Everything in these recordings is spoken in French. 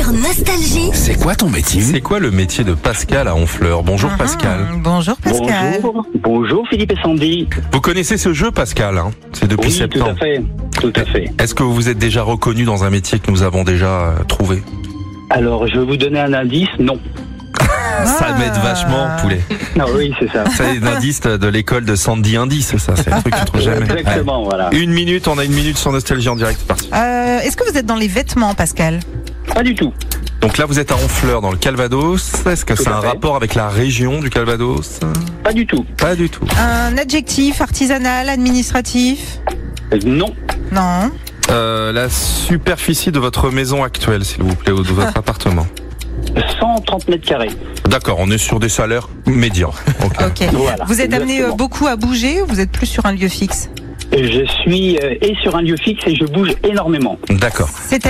sur Nostalgie. C'est quoi ton métier ? C'est quoi le métier de Pascal à Honfleur ? Bonjour Pascal. Bonjour Pascal. Bonjour Philippe et Sandy. Vous connaissez ce jeu Pascal, hein ? C'est depuis septembre. Tout à fait. Est-ce que vous vous êtes déjà reconnu dans un métier que nous avons déjà trouvé ? Alors je vais vous donner un indice, non. Ça m'aide vachement, poulet. Ah oui, c'est ça. C'est l'indice de l'école de Sandy Indice, ça, c'est un truc que tu trouves jamais. Exactement, voilà. On a une minute sur Nostalgie en direct, c'est parti. Est-ce que vous êtes dans les vêtements, Pascal ? Pas du tout. Donc là, vous êtes à Honfleur, dans le Calvados. Est-ce que Tout c'est à un fait. rapport avec la région du Calvados ? Pas du tout. Pas du tout. Un adjectif artisanal, administratif ? Non. Non. La superficie de votre maison actuelle, s'il vous plaît, ou de votre appartement. 130 mètres carrés. D'accord, on est sur des salaires médians. Ok. Ok. Voilà, Vous êtes amené exactement. beaucoup à bouger ou vous êtes plus sur un lieu fixe ? Je suis et sur un lieu fixe et je bouge énormément. D'accord. C'est-à-dire ?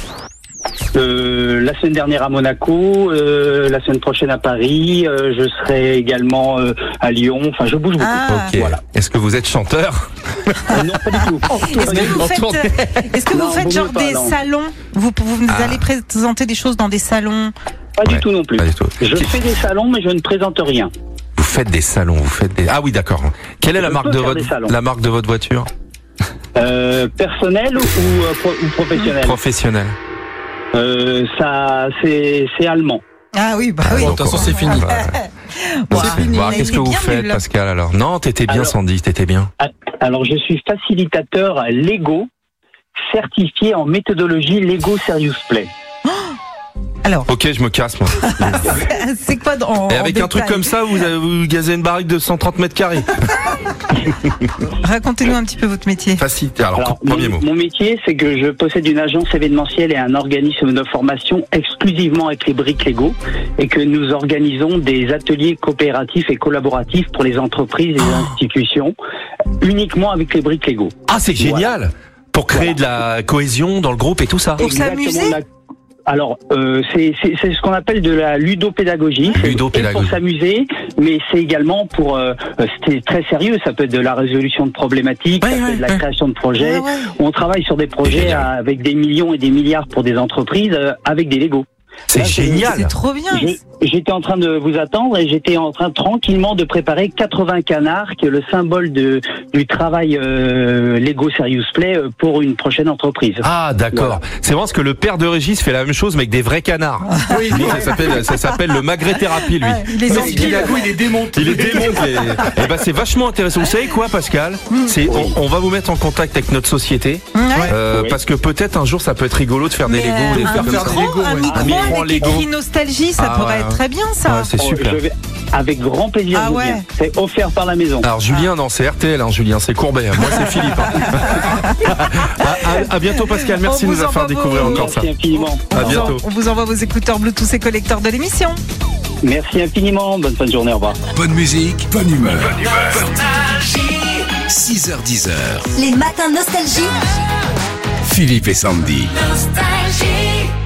La semaine dernière à Monaco, la semaine prochaine à Paris, je serai également à Lyon. Enfin, je bouge beaucoup. Ah. Ok. Voilà. Est-ce que vous êtes chanteur ? Non, pas du tout. Est-ce que vous faites vaut genre mieux pas, des non. salons ? Vous allez présenter des choses dans des salons ? Pas Ouais, du tout non plus. pas du tout. Je fais des salons, mais je ne présente rien. Vous faites des salons, Ah oui, d'accord. Quelle est la Je marque peux de faire des salons. la marque de votre voiture ? Personnel ou professionnel? Professionnelle. Ça, c'est allemand. Ah oui, bah oui. Bon, de toute façon, c'est fini. Ouah, C'est fini. Bon, il qu'est-ce est que vous bien faites, nul. Pascal, alors ? Non, t'étais bien, Alors- Sandy, t'étais bien. Alors, je suis facilitateur Lego, certifié en méthodologie Lego Serious Play. Alors, Ok, je me casse, moi. c'est quoi dans Et avec un truc comme ça, vous gazez une baraque de 130 mètres carrés. Racontez-nous un petit peu votre métier. Facilité. Alors, Alors, premier mot. mon métier, c'est que je possède une agence événementielle et un organisme de formation exclusivement avec les briques Lego et que nous organisons des ateliers coopératifs et collaboratifs pour les entreprises et les institutions uniquement avec les briques Lego. Ah, c'est génial. Pour créer de la cohésion dans le groupe et tout ça. Pour s'amuser Alors, c'est ce qu'on appelle de la ludopédagogie. C'est Ludopédagogie. pour s'amuser, mais c'est également pour... c'est très sérieux, ça peut être de la résolution de problématiques, Ouais, ça peut ouais, être de la ouais. création de projets. Ah ouais. On travaille sur des projets génial. avec des millions et des milliards pour des entreprises avec des Lego. C'est Là, génial. C'est trop bien. J'étais en train de vous attendre et j'étais en train tranquillement de préparer 80 canards, qui est le symbole du travail Lego Serious Play pour une prochaine entreprise. Ah, d'accord. Voilà. C'est vraiment parce que le père de Régis fait la même chose, mais avec des vrais canards. Oui, Lui, ça s'appelle le magret-thérapie, lui. Ouais, il est Non, empile. Lego, il est démonté. Il est démonté. Et ben, c'est vachement intéressant. Vous savez quoi, Pascal ? On va vous mettre en contact avec notre société. Ouais. Oui. Parce que peut-être un jour ça peut être rigolo de faire des Mais, Lego, des un faire comme ça. micro, un ouais. micro Un micro en avec Lego. écrit nostalgie, ça Ah, pourrait ouais. être très bien ça. Ouais, c'est super. Je vais avec grand plaisir. Ah je ouais. viens. C'est offert par la maison. Alors Julien, non, c'est RTL, hein, Julien, c'est Courbet. Moi, c'est Philippe. Hein. À bientôt, Pascal. Merci On de vous nous avoir fait envoie découvrir vos- encore ça. Merci infiniment. À bientôt. On vous envoie vos écouteurs Bluetooth et collecteurs de l'émission. Merci infiniment. Bonne fin de journée. Au revoir. Bonne musique, bonne humeur. 6h10. Les matins Nostalgie. Philippe et Sandy. Nostalgie.